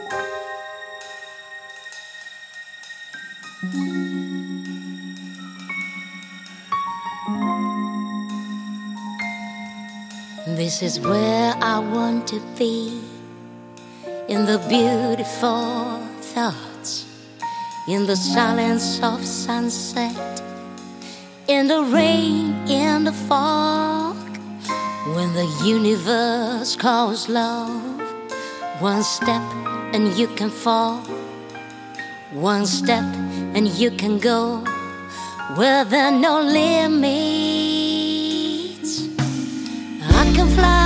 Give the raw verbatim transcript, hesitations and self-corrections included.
This is where I want to be, in the beautiful thoughts, in the silence of sunset, in the rain, in the fog, when the universe calls love. One step and you can fall, one step and you can go where there are no limits. I can fly